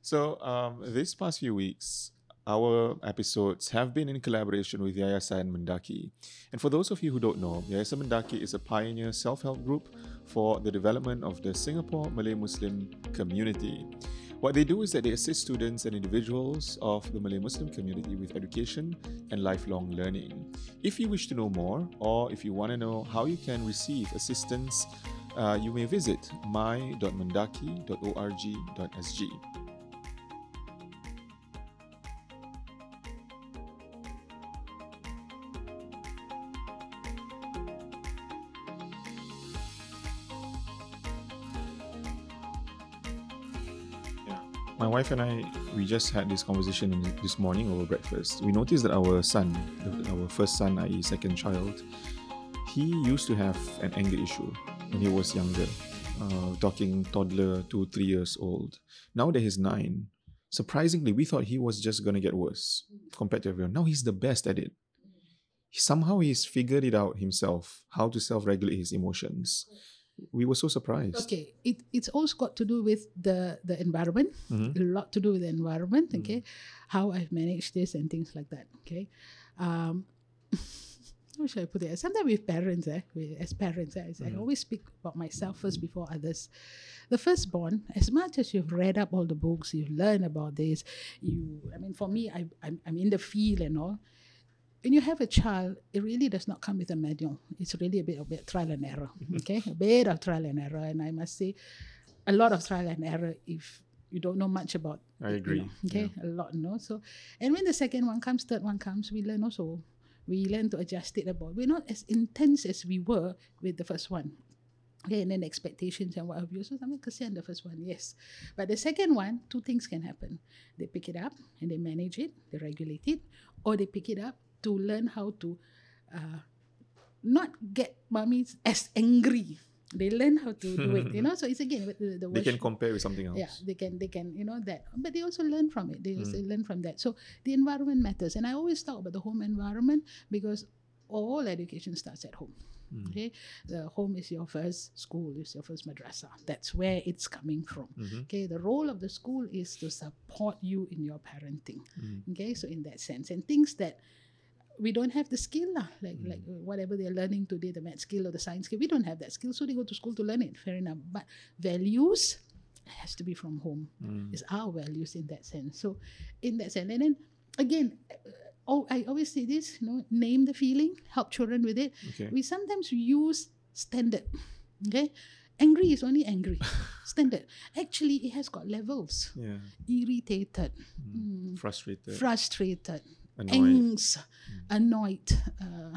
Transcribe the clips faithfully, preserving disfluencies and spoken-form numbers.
So, um, this past few weeks, our episodes have been in collaboration with Yayasan Mendaki. And for those of you who don't know, Yayasan Mendaki is a pioneer self help group for the development of the Singapore Malay Muslim community. What they do is that they assist students and individuals of the Malay Muslim community with education and lifelong learning. If you wish to know more, or if you want to know how you can receive assistance, uh, you may visit my dot mendaki dot org dot s g. Yeah. My wife and I, we just had this conversation in, this morning over breakfast. We noticed that our son, the- our first son, that is second child, he used to have an anger issue when he was younger, uh, talking toddler, two, three years old. Now that he's nine, surprisingly, we thought he was just going to get worse compared to everyone. Now he's the best at it. Somehow he's figured it out himself, how to self regulate his emotions. We were so surprised. Okay, it, it's also got to do with the the environment. Mhm. A lot to do with the environment. Mm. Okay, how I've managed this and things like that. Okay, um, how should I put it? Sometimes with parents, eh, with, as parents, eh, I Mm. always speak about myself first before others. The firstborn, as much as you've read up all the books, you've learned about this. You, I mean, for me, I, I'm I'm in the field and all. When you have a child, it really does not come with a manual. It's really a bit of bit trial and error. Okay, a bit of trial and error, and I must say, a lot of trial and error if you don't know much about. I it, you agree, know, okay, a lot, no. So, and when the second one comes, third one comes, we learn also. We learn to adjust it about. We're not as intense as we were with the first one. Okay, and then expectations and what have you. So something kesian the first one, yes. But the second one, two things can happen. They pick it up and they manage it, they regulate it, or they pick it up to learn how to uh, not get mommy as angry. They learn how to do it, you know. So it's again with the, the They can worship. compare with something else. Yeah, they can, they can, you know that. But they also learn from it. They also Mm. learn from that. So the environment matters, and I always talk about the home environment because all education starts at home. Mm. Okay, the home is your first school, is your first madrasa. That's where it's coming from. Mhm. Okay, the role of the school is to support you in your parenting. Mm. Okay, so in that sense, and things that we don't have the skill lah, like Mm. like uh, whatever they're learning today, the math skill or the science skill, we don't have that skill, so they go to school to learn it. Fair enough, but values has to be from home. Mm. It's our values in that sense. So in that sense, and then again, uh, oh, I always say this, you know, name the feeling, help children with it. Okay. We sometimes use standard. Okay, angry is only angry, standard. Actually, it has got levels. Yeah. Irritated, Mm. mm, Frustrated. frustrated, Annoyed. angst, annoyed, uh,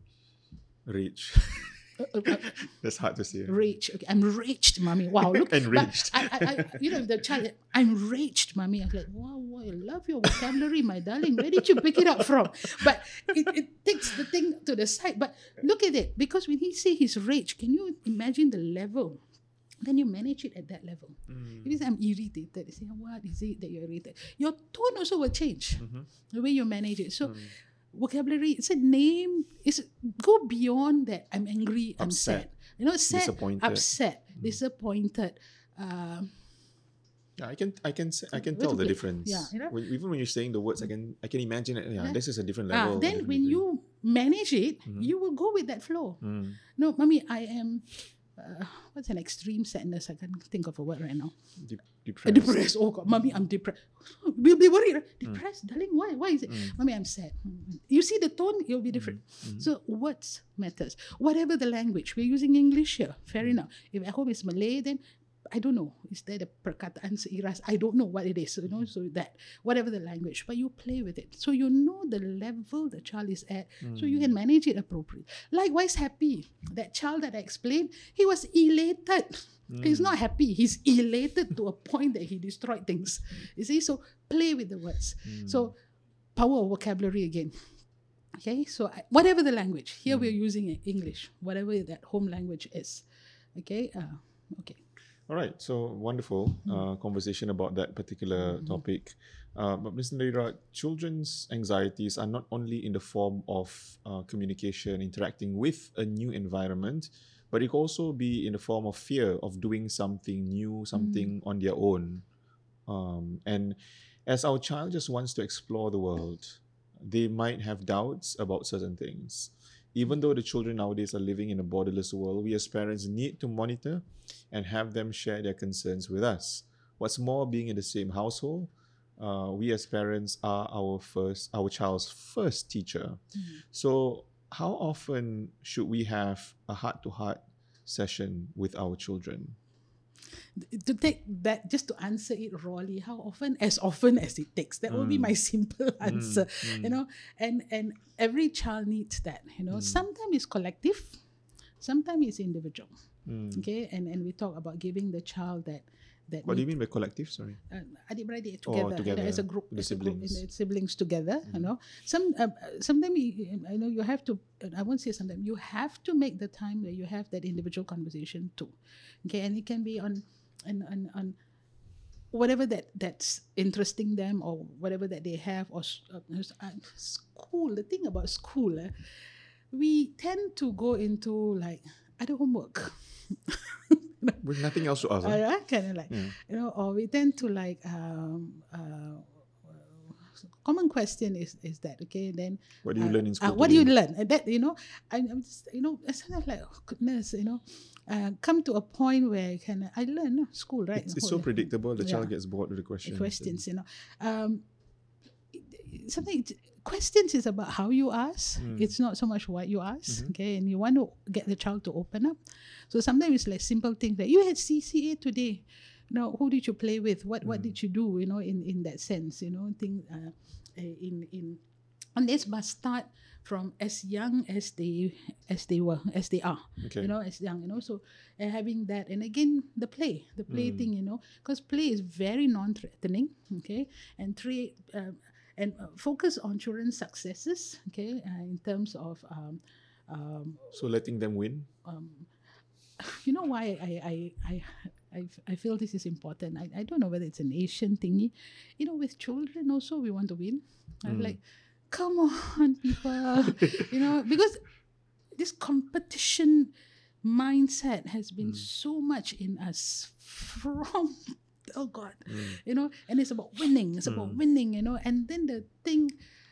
Rage. uh, uh, uh, That's hard to say. rage. Okay, I'm raged, mommy. Wow, look. but Enraged. I, I, I, you know, the child, I'm raged, mommy. I was like, wow, wow, I love your vocabulary, my darling. Where did you pick it up from? But it, it takes the thing to the side. But look at it, because when he say his rage, can you imagine the level? Then you manage it at that level. Mm. If it's I'm irritated, you say, what is it that you're irritated? Your tone also will change. Mhm. The way you manage it. So Mm. vocabulary, it's a name, it's go beyond that. I'm angry, I'm Upset. sad. You know, sad, Disappointed. upset, disappointed. Um, Yeah, I can, I can, s- I can Little tell the bit. difference. Yeah, you know? When, even when you're saying the words, I can, I can imagine it. Yeah, Yeah. this is a different ah, level. a then different when degree. you manage it, Mhm. you will go with that flow. Mm. No, mommy, I am. Uh, what's an extreme sadness? I can't think of a word right now. De- Uh, depressed. depressed. Oh God, mommy, I'm depressed. We'll be worried. right? Depressed, darling. Why? Why is it? Mm. Mommy, I'm sad. Mm. You see the tone, it'll be different. Mhm. So words matters. Whatever the language, we're using English here. Fair Mm. enough. If at home is Malay, then I don't know. Is there the perkataan seiras? I don't know what it is. You know, so that whatever the language, but you play with it, so you know the level the child is at, so you can manage it appropriately. Likewise, happy. That child that I explained, he was elated. He's not happy. He's elated to a point that he destroyed things. You see, so play with the words. So power of vocabulary again. Okay, so I- whatever the language, here we're using it, English, whatever that home language is. Okay, uh, okay. All right, so wonderful Mm. uh, conversation about that particular topic. Uh, but Mister Nadira, children's anxieties are not only in the form of uh, communication, interacting with a new environment, but it can also be in the form of fear of doing something new, something Mm. on their own. Um, and as our child just wants to explore the world, they might have doubts about certain things. Even though the children nowadays are living in a borderless world, we as parents need to monitor and have them share their concerns with us. What's more, being in the same household, uh, we as parents are our first, our child's first teacher. Mm. So, how often should we have a heart-to-heart session with our children? To take that, just to answer it rawly, how often? As often as it takes. That will be my simple answer. mm. You know, and and every child needs that. You know, sometimes it's collective, sometimes it's individual. Mm. Okay, and and we talk about giving the child that that What do you need- mean by collective? Sorry. uh, adik-beradik Oh, together, together, as a group, the as a group, siblings. in the siblings together. You know, some uh, sometimes you, I know you have to. I won't say sometimes you have to make the time where you have that individual conversation too. Okay, and it can be on, on, on, on whatever that that's interesting them or whatever that they have or s- uh, uh, school. The thing about school, eh, we tend to go into like other homework. With nothing else to ask. huh? Uh, kind of like, Yeah. you know, or we tend to like, um, uh, common question is is that, okay, then What do you uh, learn in uh, school? what do you today? learn? And that, you know, I, I'm just, you know, it's kind of like, oh goodness, you know, uh, come to a point where I can, I learn uh, school, right? It's, it's so Whole- predictable. The child Yeah. gets bored with the questions. questions, you know. Um, something questions is about how you ask. Mm. It's not so much what you ask, Mhm. okay? And you want to get the child to open up. So sometimes it's like simple things like you had C C A today. You know, who did you play with? What what Mm. did you do? You know, in, in that sense, you know, thing uh, in in and this must start from as young as they as they were as they are. Okay. You know, as young, you know, so uh, having that, and again the play the play Mm. thing, you know, because play is very non-threatening, okay, and three um, and uh, focus on children's successes, okay, uh, in terms of um, um, So letting them win. um, you know why I I I I, I feel this is important. I, I don't know whether it's an Asian thingy, you know, with children also we want to win. I'm Mm. like, come on, people, you know, because this competition mindset has been Mm. so much in us from oh god, Mm. you know, and it's about winning. It's about Mm. winning, you know, and then the thing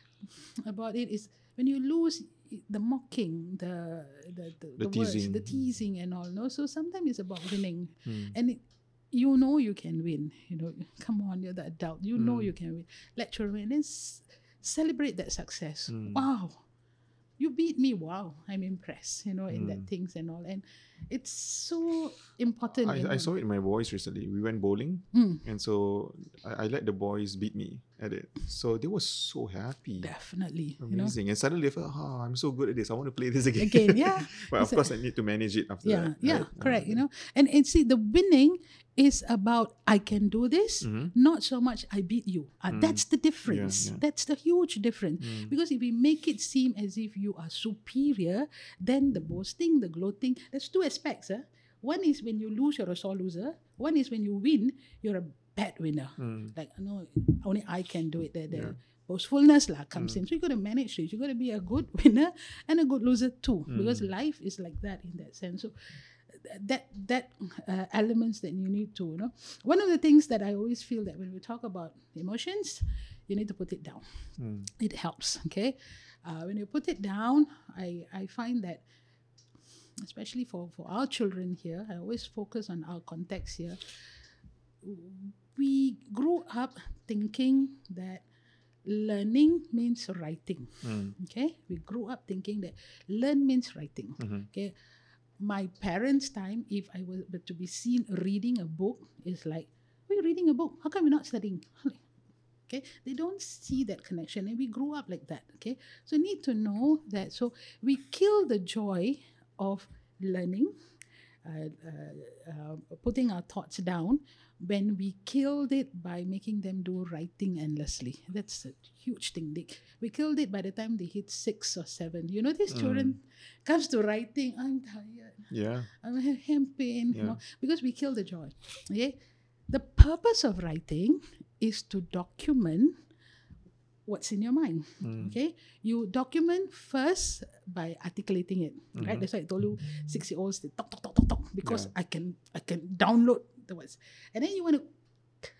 about it is when you lose the mocking, the the the, The the words, teasing. the teasing and all. No, so sometimes it's about winning, Mm. and it, you know you can win. You know, come on, you're the adult. You know Mm. you can win. Let children win and s- celebrate that success. Mm. Wow, you beat me. Wow, I'm impressed. You know, in that Mm. things and all, and it's so important. you I, I know. saw it in my boys recently. We went bowling, Mm. and so I, I let the boys beat me at it. So they were so happy. Definitely, you know. Amazing. And suddenly they felt, oh, I'm so good at this. I want to play this again. Again, yeah. But of It's a- course, I need to manage it after Yeah, that. yeah, right? correct. Uh, You know, and and see, the winning is about I can do this, Mhm. not so much I beat you. Uh, Mm. That's the difference. yeah. That's the huge difference. Mm. Because if we make it seem as if you are superior, then the boasting, the gloating, there's two aspects. Eh? One is when you lose, you're a sore loser. One is when you win, you're a bad winner. Mm. Like, no, only I can do it. The, the Yeah. boastfulness lah comes Mm. in. So you got to manage it. You got to be a good winner and a good loser too, because Mm. life is like that in that sense. So th- that that uh, elements that you need to, you know. One of the things that I always feel that when we talk about emotions, you need to put it down. Mm. It helps. Okay, uh, when you put it down, I I find that, especially for for our children here, I always focus on our context here. We grew up thinking that learning means writing. Mm. Okay, we grew up thinking that learn means writing. Mhm. Okay, my parents' time, if I were to be seen reading a book, is like, we're reading a book. How come we're not studying? Okay, they don't see that connection, and we grew up like that. Okay, so need to know that. So we kill the joy of learning, uh, uh, uh, putting our thoughts down, when we killed it by making them do writing endlessly. That's a huge thing. They, we killed it by the time they hit six or seven. You know, these Mm. children comes to writing, I'm tired, Yeah. I have hand pain, you Yeah. know, because we kill the joy. Okay, the purpose of writing is to document what's in your mind. Mm. Okay, you document first by articulating it. Right, Mhm. that's why I told you six year olds they talk talk talk talk talk because Yeah. I can I can download the words, and then you want to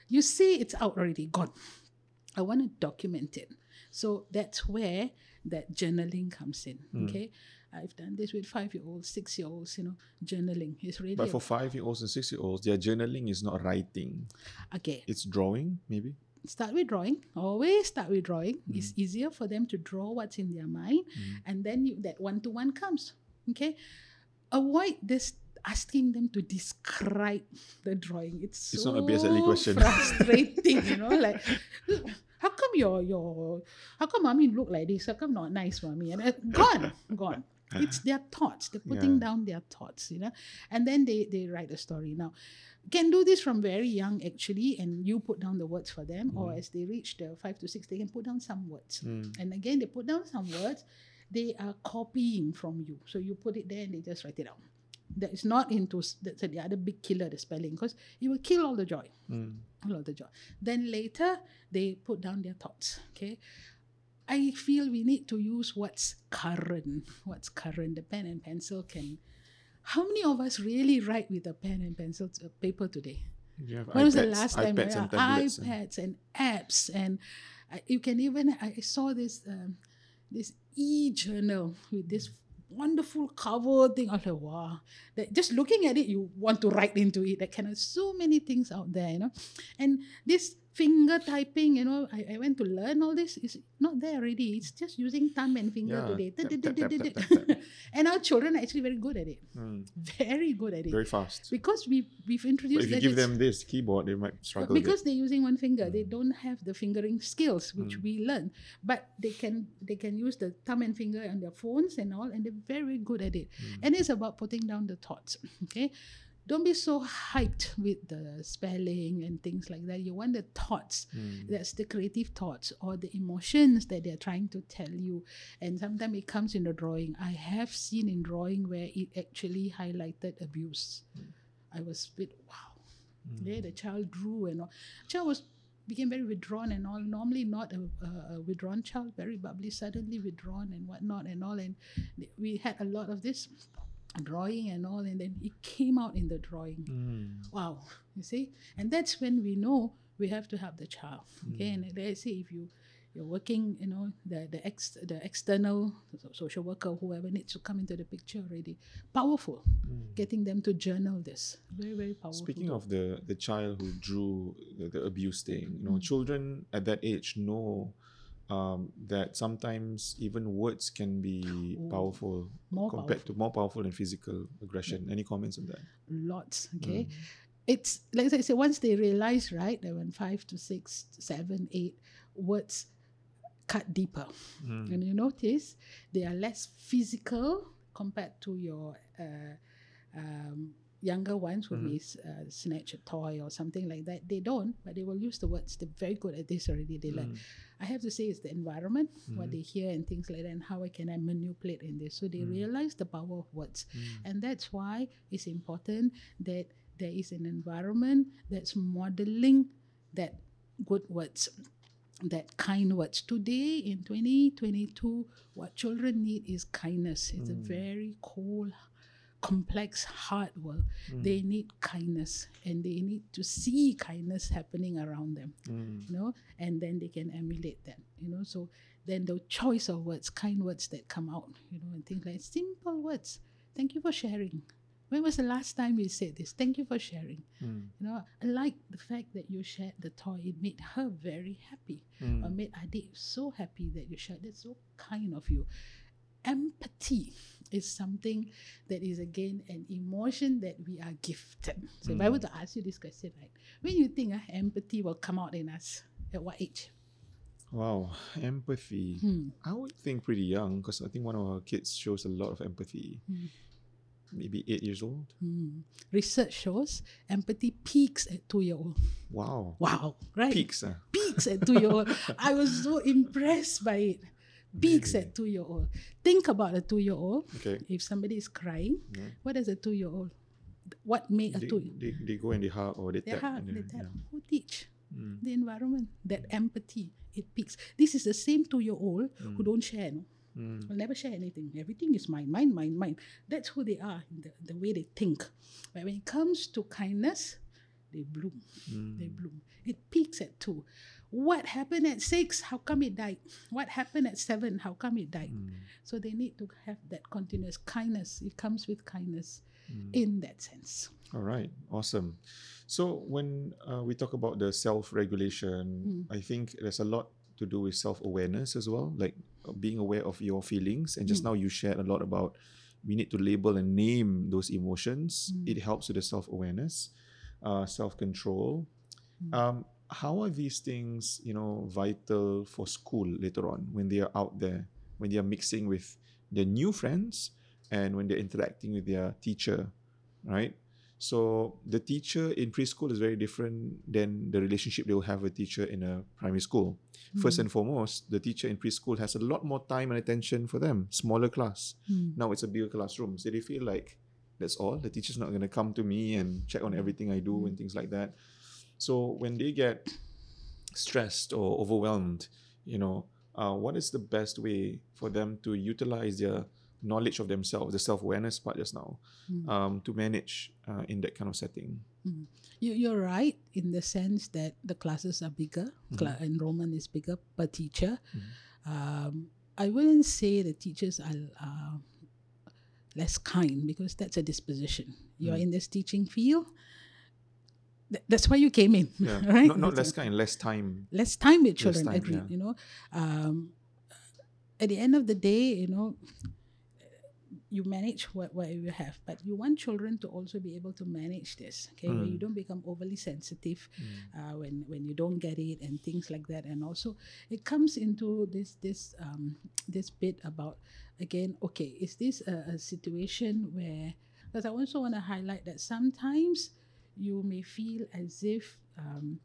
you see it's out already, gone. I want to document it. So that's where that journaling comes in. Mm. Okay. I've done this with five-year-olds, six-year-olds, you know, journaling is really... But for five-year-olds and six-year-olds, their journaling is not writing. Okay. It's drawing, maybe? Start with drawing. Always start with drawing. Mm. It's easier for them to draw what's in their mind. Mm. And then you, that one-to-one comes. Okay. Avoid this asking them to describe the drawing. It's, it's so not a P S L E question. Frustrating, you know, like... How come your your how come mommy look like this? How come not nice, mommy? And uh, gone, gone. It's their thoughts. They're putting yeah. down their thoughts, you know. And then they, they write a story. Now, can do this from very young actually, and you put down the words for them, mm. or as they reach the five to six, they can put down some words. Mm. And again, they put down some words. They are copying from you. So you put it there and they just write it down. That is not into, that's the other big killer, the spelling, because it will kill all the joy. Mm. All of the joy. Then later, they put down their thoughts. Okay. I feel we need to use what's current. What's current. The pen and pencil can... How many of us really write with a pen and pencil to, uh, paper today? You have when iPads, was the last time? iPads, yeah, and tablets iPads and, and apps. And uh, you can even... I saw this, um, this e-journal with this wonderful cover thing. I was like, wow. That just looking at it, you want to write into it. That kind of so many things out there, you know. And this finger typing, you know, I, I went to learn all this. It's not there already. It's just using thumb and finger yeah. today. Tap, tap, tap, tap, tap, tap. And our children are actually very good at it. Mm. Very good at it. Very fast. Because we, we've introduced... But if you give them this keyboard, they might struggle. Because they're using one finger. Mm. They don't have the fingering skills, which mm. we learn. But they can they can use the thumb and finger on their phones and all, and they're very good at it. Mm. And it's about putting down the thoughts. Okay? Don't be so hyped with the spelling and things like that. You want the thoughts. Mm. That's the creative thoughts or the emotions that they're trying to tell you. And sometimes it comes in the drawing. I have seen in drawing where it actually highlighted abuse. Mm. I was a bit, wow. Mm. Yeah, the child drew and all. Child was became very withdrawn and all. Normally not a, a, a withdrawn child, very bubbly, suddenly withdrawn and whatnot and all. And we had a lot of this drawing and all, and then it came out in the drawing. Mm. Wow, you see? And that's when we know we have to help the child. Okay, mm. and let's say if you you're working, you know, the the ex the external social worker, whoever needs to come into the picture already. Powerful, mm. getting them to journal this. Very, very powerful. Speaking of the the child who drew the, the abuse thing, you know, mm. children at that age know Um, that sometimes even words can be Ooh, powerful more compared powerful. to more powerful than physical aggression. Any comments on that? Lots, okay. Mm. It's like I said, once they realize, right, that when five to six, seven, eight, words cut deeper. Mm. And you notice they are less physical compared to your uh, um, younger ones who mm-hmm. may uh, snatch a toy or something like that. They don't, but they will use the words. They're very good at this already. They mm. learn. I have to say it's the environment, mm. what they hear and things like that, and how I can I manipulate in this. So they mm. realize the power of words. Mm. And that's why it's important that there is an environment that's modeling that good words, that kind words. Today in twenty twenty-two, what children need is kindness. It's mm. a very cold, complex, hard world. Mm. They need kindness, and they need to see kindness happening around them, mm. you know, and then they can emulate that, you know. So then the choice of words, kind words that come out, you know, and things like simple words. Thank you for sharing. When was the last time you said this? Thank you for sharing. Mm. You know, I like the fact that you shared the toy. It made her very happy, mm. or made Adik so happy that you shared. That's so kind of you. Empathy is something that is, again, an emotion that we are gifted. So mm. if I were to ask you this question, right, when you think uh, empathy will come out in us, at what age? Wow, empathy. Hmm. I would think pretty young, because I think one of our kids shows a lot of empathy. Hmm. Maybe eight years old. Hmm. Research shows empathy peaks at two-year-old. Wow. Wow, right? Peaks, uh. Peaks at two-year-old. I was so impressed by it. Peaks really? At two-year-old. Think about a two-year-old. Okay. If somebody is crying, yeah. What is a two-year-old? What made they, a two-year-old? They, they go and they hug or they they tap. Hug, they tap. Yeah. Who teach? Mm. The environment, that empathy, it peaks. This is the same two-year-old mm. who don't share, no? Mm. Will never share anything. Everything is mine, mine, mine, mine. That's who they are, the, the way they think. But when it comes to kindness, they bloom. Mm. They bloom. It peaks at two. What happened at six? How come it died? What happened at seven? How come it died? Mm. So they need to have that continuous kindness. It comes with kindness Mm. in that sense. All right, awesome. So when uh, we talk about the self-regulation, Mm. I think there's a lot to do with self-awareness as well, like uh, being aware of your feelings. And just Mm. now you shared a lot about we need to label and name those emotions. Mm. It helps with the self-awareness, uh, self-control. Mm. Um, how are these things, you know, vital for school later on when they are out there, when they are mixing with their new friends and when they're interacting with their teacher, right? So the teacher in preschool is very different than the relationship they will have with a teacher in a primary school. First Mm. and foremost, the teacher in preschool has a lot more time and attention for them. Smaller class. Mm. Now it's a bigger classroom. So they feel like that's all. The teacher's not going to come to me and check on everything I do and things like that. So when they get stressed or overwhelmed, you know, uh, what is the best way for them to utilize their knowledge of themselves, the self-awareness part just now, Mm. um, to manage uh, in that kind of setting? Mm. You, you're right in the sense that the classes are bigger, Mhm. cla- enrollment is bigger per teacher. Mhm. Um, I wouldn't say the teachers are uh, less kind, because that's a disposition. You're Mm. in this teaching field. Th- that's why you came in, Yeah, right? not, not That's less a- kind, less time. less time with Less children. time, Agreed. yeah. You know, um, at the end of the day, you know, you manage what, what you have, but you want children to also be able to manage this, okay, where you Mm. don't become overly sensitive Mm. uh, when when you don't get it and things like that. And also it comes into this this um, this bit about, again, okay, is this a, a situation where, because I also want to highlight that sometimes you may feel as if um,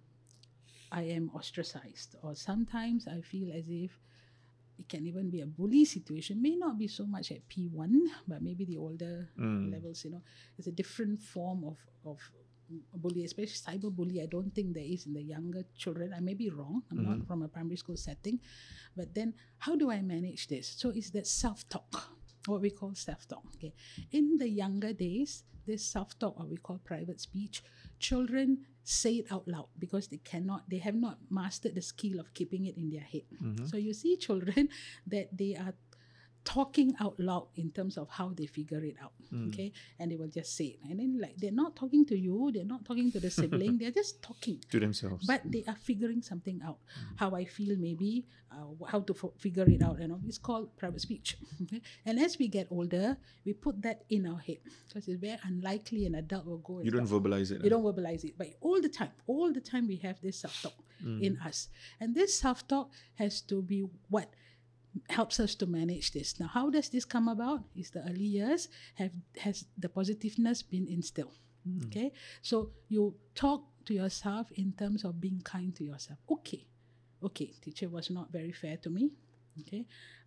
I am ostracized, or sometimes I feel as if it can even be a bully situation. May not be so much at P one, but maybe the older Mm. levels, you know, it's a different form of, of bully, especially cyber bully. I don't think there is in the younger children. I may be wrong. I'm Mhm. not from a primary school setting. But then how do I manage this? So it's that self-talk, what we call self-talk. Okay. In the younger days, this self-talk, what we call private speech, children say it out loud because they cannot, they have not mastered the skill of keeping it in their head. Mhm. So you see children that they are talking out loud in terms of how they figure it out, Mm. okay, and they will just say it, and then like they're not talking to you, they're not talking to the sibling, they're just talking, To themselves. but they are figuring something out. How I feel, maybe uh, how to f- figure it out. You know, it's called private speech. Okay, and as we get older, we put that in our head because it's very unlikely an adult will go. And You don't talk. verbalize it. You ah? don't verbalize it, but all the time, all the time we have this self-talk Mm. in us, and this self-talk has to be what helps us to manage this. Now, how does this come about? Is the early years have has the positiveness been instilled? Mm. Okay, so you talk to yourself in terms of being kind to yourself. Okay, okay, teacher was not very fair to me. Okay,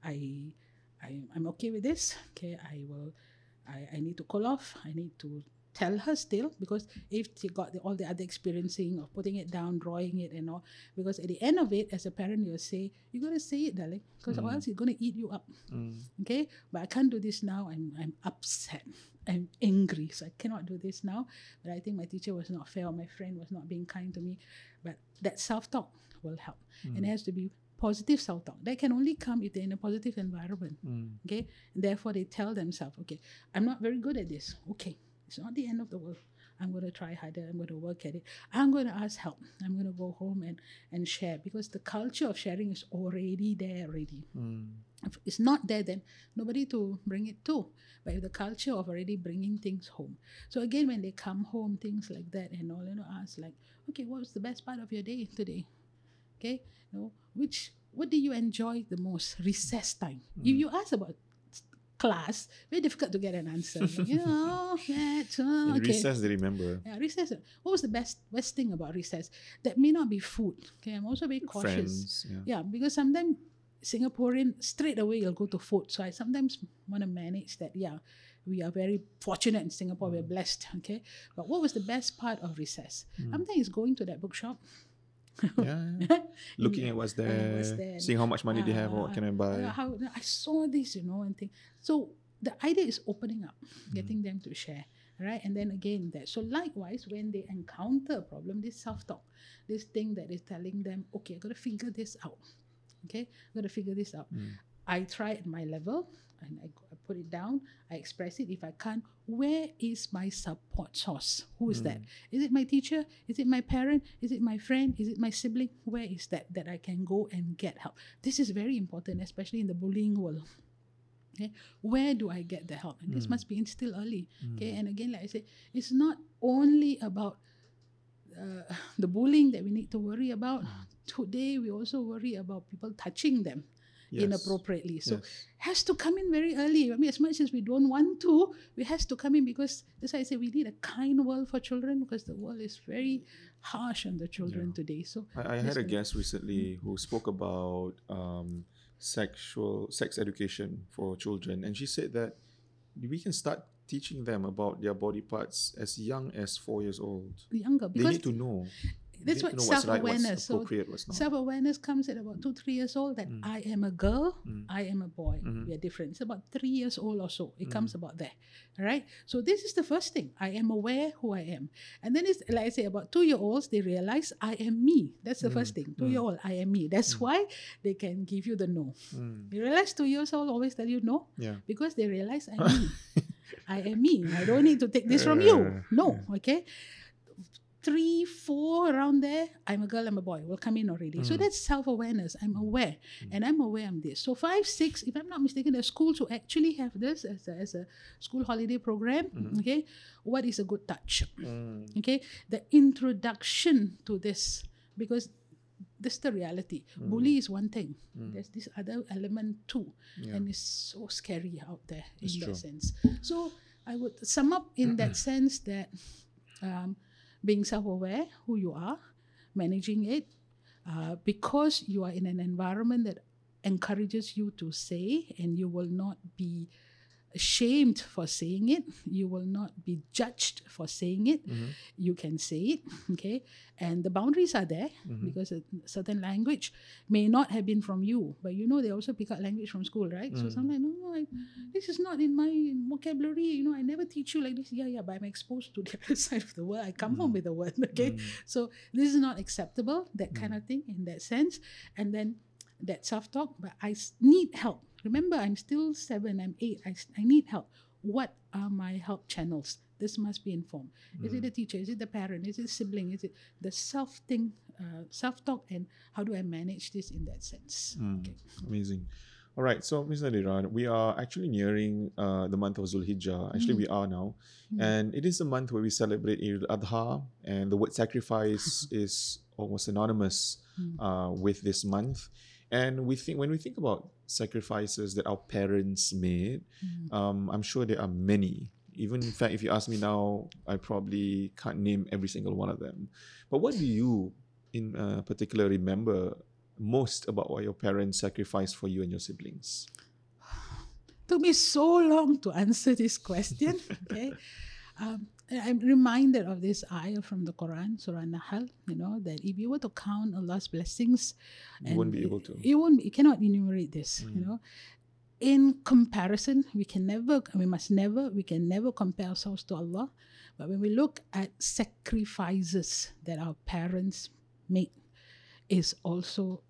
I, I I'm okay with this. Okay, I will, I, I need to call off. I need to tell her still, because if she got the, all the other experiencing of putting it down, drawing it and all, because at the end of it, as a parent, you'll say, you got to say it, darling, because or Mm. else it's going to eat you up. Mm. Okay, but I can't do this now. I'm I'm upset. I'm angry, so I cannot do this now. But I think my teacher was not fair, or my friend was not being kind to me. But that self-talk will help, Mm. and it has to be positive self-talk. That can only come if they're in a positive environment. Mm. Okay, and therefore they tell themselves, okay, I'm not very good at this. Okay, it's not the end of the world. I'm going to try harder. I'm going to work at it. I'm going to ask help. I'm going to go home and, and share, because the culture of sharing is already there already. Mm. If it's not there, then nobody to bring it to. But if the culture of already bringing things home. So again, when they come home, things like that and all, you know, ask like, okay, what was the best part of your day today? Okay, you know, which, what do you enjoy the most? Recess time. Mm. If you ask about class, very difficult to get an answer. Like, you know, that, uh, In okay. recess, they remember. Yeah, recess. What was the best best thing about recess? That may not be food. Okay, I'm also very cautious. Friends. Yeah. Yeah, because sometimes Singaporean straight away you'll go to food. So I sometimes want to manage that. Yeah, we are very fortunate in Singapore. We're blessed. Okay, but what was the best part of recess? Mm. Sometimes going to that bookshop. Yeah, yeah. Looking Yeah, at what's uh, there, what's there. seeing how much money they have, what Ah, can I buy. uh, how I saw this, you know, and think. So the idea is opening up, getting them to share. right? And then again that. So likewise, when they encounter a problem, this self-talk, this thing that is telling them, okay, I got to figure this out. Okay, I got to figure this out. Mm. I try at my level and I, I put it down. I express it. If I can't, where is my support source? Who is Mm. that? Is it my teacher? Is it my parent? Is it my friend? Is it my sibling? Where is that that I can go and get help? This is very important, especially in the bullying world. Okay, where do I get the help? And this Mm. must be instilled early. Mm. Okay, and again, like I said, it's not only about uh, the bullying that we need to worry about. Today, we also worry about people touching them Yes. inappropriately. So Yes. has to come in very early. I mean, as much as we don't want to, we has to come in, because that's why I say we need a kind world for children, because the world is very harsh on the children Yeah. today. So I, I That's had a good. guest recently who spoke about um, sexual sex education for children, and she said that we can start teaching them about their body parts as young as four years old. younger, They because need to know. that's They what need to know what's right, self-awareness. what's So appropriate, what's not. self-awareness comes at about two, three years old, that Mm. I am a girl, Mm. I am a boy. Mhm. We are different. It's about three years old or so. It Mm. comes about there. All right. So this is the first thing. I am aware who I am. And then it's like I say, about two-year-olds, they realize I am me. That's the Mm. first thing. Two-year-old, I am me. That's why they can give you the no. Mm. You realize two years old always tell you no? Yeah. Because they realize I'm me. I am me. I don't need to take this from you. Uh, No, okay? Three, four, around there, I'm a girl, I'm a boy, will come in already. So Mm. that's self-awareness. I'm aware. And I'm aware I'm this. So five, six, if I'm not mistaken, the schools who actually have this as a, as a school holiday program, Mhm. okay? What is a good touch? Mm. Okay? The introduction to this, because this is the reality. Mm. Bully is one thing. Mm. There's this other element too. Yeah. And it's so scary out there in It's that true. sense. So I would sum up in that sense that um, being self-aware who you are, managing it, uh, because you are in an environment that encourages you to say, and you will not be ashamed for saying it, you will not be judged for saying it, Mhm. you can say it, okay? And the boundaries are there, Mhm. because a certain language may not have been from you, but you know they also pick up language from school, right? So Mm. sometimes, no, no, I, this is not in my vocabulary, you know, I never teach you like this. Yeah, yeah, but I'm exposed to the other side of the world. I come home Mm. with the word, okay? Mm. So this is not acceptable, that kind Mm. of thing in that sense. And then that self-talk, but I s- need help. Remember, I'm still seven, I'm eight, I, s- I need help. What are my help channels? This must be informed. Is it Mm. the teacher? Is it the parent? Is it sibling? Is it the self-thing, uh, self-talk, and how do I manage this in that sense? Mm. Okay. Amazing. All right, so Miz Nadira, we are actually nearing uh, the month of Zulhijjah. Actually, Mm. we are now. Mm. And it is a month where we celebrate Eid al-Adha, and the word sacrifice is almost synonymous Mm. uh, with this month. And we think when we think about sacrifices that our parents made, Mm. um, I'm sure there are many. Even in fact, if you ask me now, I probably can't name every single one of them. But what do you, in uh, particular, remember most about what your parents sacrificed for you and your siblings? Took me so long to answer this question. Okay. Um, I'm reminded of this ayah from the Quran, Surah Nahl, you know, that if you were to count Allah's blessings, You won't be able to. You won't. You cannot enumerate this. You Mm. know, in comparison, we can never. We must never. We can never compare ourselves to Allah. But when we look at sacrifices that our parents made, is also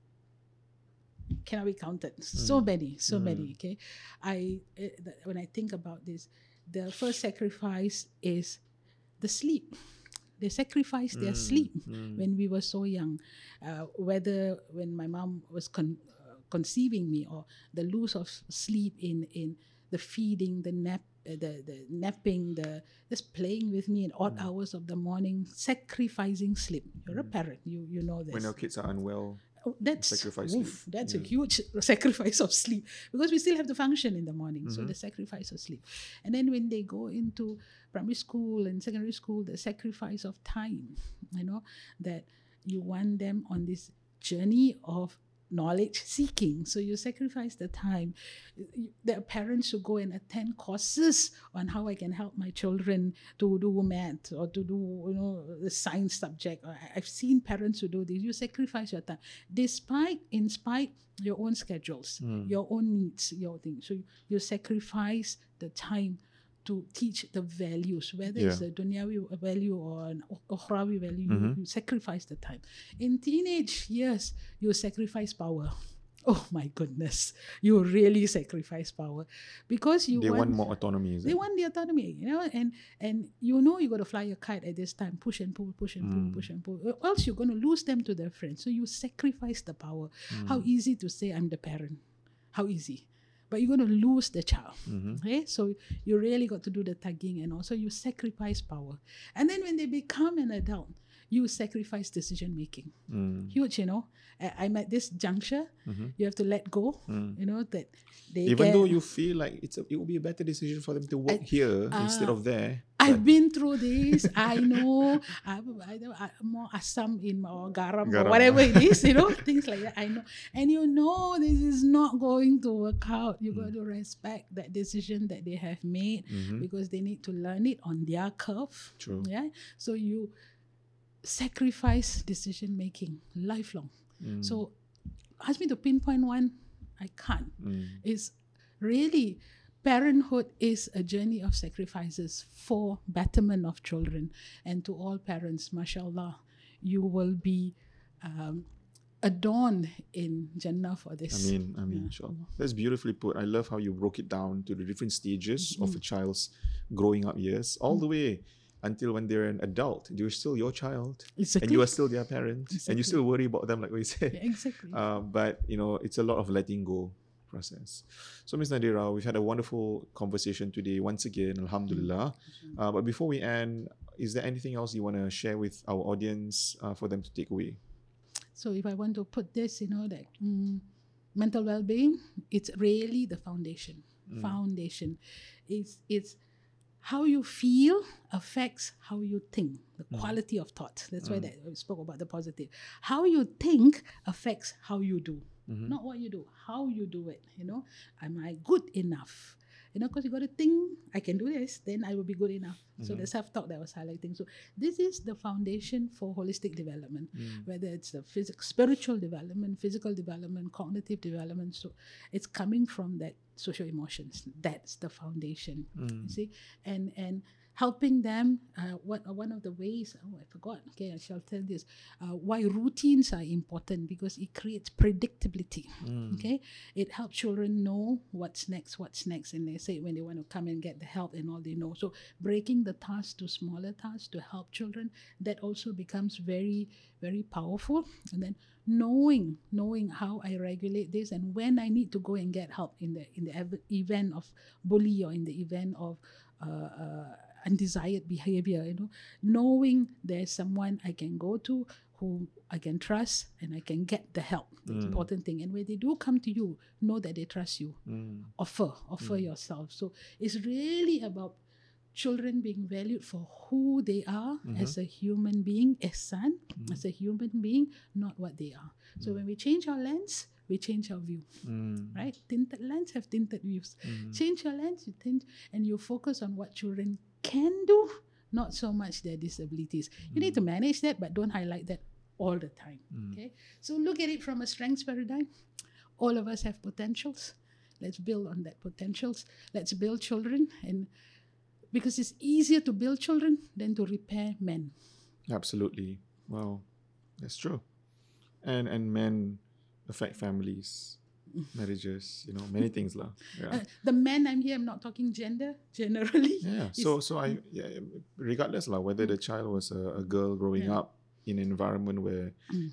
cannot be counted. So Mm. many, so Mm. many. Okay, I uh, th- when I think about this, the first sacrifice is the sleep. They sacrificed their Mm, sleep mm, when we were so young, uh, whether when my mom was con- uh, conceiving me, or the loss of sleep in in the feeding, the nap, uh, the the napping, the just playing with me in odd Mm. hours of the morning, sacrificing sleep. You're a Mm. parent, you you know this. when our kids are unwell. Oh, that's sacrifice oof, sleep. that's a Yeah. huge sacrifice of sleep, because we still have to function in the morning. So Mhm. the sacrifice of sleep, and then when they go into primary school and secondary school, the sacrifice of time. You know that you want them on this journey of knowledge seeking, so you sacrifice the time. You- There are parents who go and attend courses on how I can help my children to do math or to do, you know, the science subject. I- I've seen parents who do this. You sacrifice your time, despite, in spite your own schedules, Mm. your own needs, your thing. So you, you sacrifice the time to teach the values, whether Yeah. it's a dunyawi value or an ukhrawi value, Mhm. you, you sacrifice the time. In teenage years, you sacrifice power. Oh my goodness, you really sacrifice power because you They want want, more autonomy, is they it? want the autonomy, you know, and and you know you got to fly a kite at this time, push and pull, push and pull, Mm. push and pull. Or else you're going to lose them to their friends. So you sacrifice the power. How Mm. easy to say I'm the parent. How easy. But you're going to lose the child. Mhm. Okay? So you really got to do the tugging and also you sacrifice power. And then when they become an adult, you sacrifice decision making. Mm. Huge, you know. I- I'm at this juncture, Mhm. you have to let go, Mm. you know, that they Even get, though you feel like it's a, it would be a better decision for them to work I- here instead ah, of there. I've but- been through this. I know. I'm, I know I'm more asam in or garam, Garam. or whatever it is, you know, things like that. I know. And you know this is not going to work out. You got to respect that decision that they have made Mhm. because they need to learn it on their curve. True. Yeah. So you sacrifice decision making lifelong. Mm. So ask me to pinpoint one, I can't. Mm. It's really parenthood is a journey of sacrifices for betterment of children. And to all parents, mashallah, you will be um, adorned in Jannah for I this. mean, I mean, Yeah. inshallah. That's beautifully put. I love how you broke it down to the different stages Mm-hmm. of a child's growing up years, all the way until when they're an adult. They're still your child, Exactly. and you are still their parent, and Exactly. you still worry about them, like what you said. Yeah, exactly. Uh, but you know, it's a lot of letting go process. So, Miz Nadira, we've had a wonderful conversation today. Once again, Alhamdulillah. Uh, but before we end, is there anything else you want to share with our audience uh, for them to take away? So if I want to put this, you know, that mm, mental well-being, it's really the foundation. Foundation. It's it's how you feel affects how you think. The quality of thought. That's why that we spoke about the positive. How you think affects how you do. Not what you do, how you do it. You know, am I good enough? You know, because you got to think, I can do this, then I will be good enough. So the self-talk that I was highlighting. So this is the foundation for holistic development, whether it's the physical, spiritual development, physical development, cognitive development. So it's coming from that social emotions. That's the foundation. You see, and and helping them. Uh, what uh, one of the ways? Oh, I forgot. Okay, I shall tell this. Uh, why routines are important because it creates predictability. Okay, it helps children know what's next, what's next, and they say when they want to come and get the help and all they know. So breaking the task to smaller tasks to help children, that also becomes very, very powerful. And then knowing, knowing how I regulate this and when I need to go and get help in the in the ev- event of bully or in the event of uh, uh, undesired behavior. You know, knowing there's someone I can go to who I can trust and I can get the help. The important thing. And when they do come to you, know that they trust you. Mm. Offer, offer yourself. So it's really about children being valued for who they are as a human being, as son, as a human being, not what they are. So when we change our lens, we change our view, Mm. right? Tinted lens have tinted views. Change your lens, you tint, and you focus on what children can do, not so much their disabilities. You need to manage that, but don't highlight that all the time. Okay, so look at it from a strengths paradigm. All of us have potentials. Let's build on that potentials. Let's build children, and because it's easier to build children than to repair men. Absolutely. Wow, that's true. And and men affect families, marriages, you know, many things lah. Yeah. Uh, the men I'm here, I'm not talking gender generally. Yeah. It's- So so I yeah, regardless lah whether the child was a, a girl growing Yeah. up in an environment where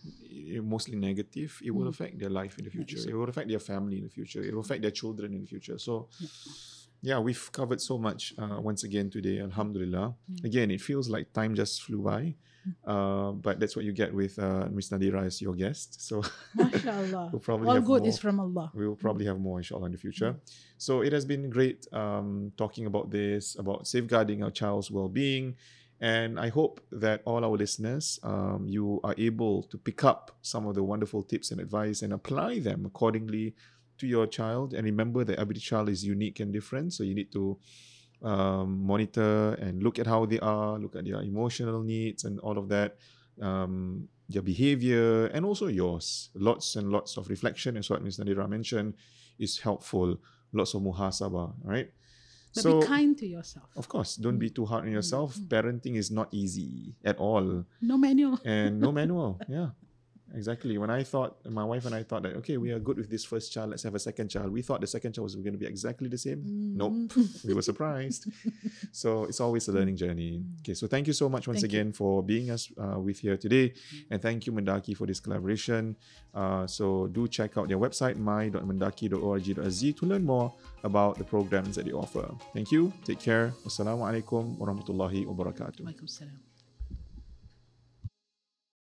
i- mostly negative, it will affect their life in the future. It will affect their family in the future. It will affect their children in the future. So yeah, we've covered so much uh, once again today. Alhamdulillah. Again, it feels like time just flew by. Uh, but that's what you get with uh, Miss Nadira as your guest. So MashaAllah. We'll probably All have good more. is from Allah. we will probably have more inshallah in the future. So it has been great um, talking about this, about safeguarding our child's well-being. And I hope that all our listeners, um, you are able to pick up some of the wonderful tips and advice and apply them accordingly to your child. And remember that every child is unique and different. So you need to um, monitor and look at how they are, look at their emotional needs and all of that, um, their behavior, and also yours. Lots and lots of reflection, as what Miz Nadira mentioned, is helpful. Lots of muhasabah, right? But So, be kind to yourself. of course, don't be too hard on yourself. Mm. Parenting is not easy at all. No manual. And no manual. Yeah, exactly. When I thought, my wife and I thought that, okay, we are good with this first child, let's have a second child. We thought the second child was going to be exactly the same. Mm. Nope. We were surprised. So it's always a learning journey. Okay, so thank you so much once Thank again for being us uh, with here today. And thank you, Mendaki, for this collaboration. Uh, so do check out their website, my dot mendaki dot org dot s g, to learn more about the programs that they offer. Thank you. Take care. Wassalamualaikum warahmatullahi wabarakatuh. Waalaikumsalam.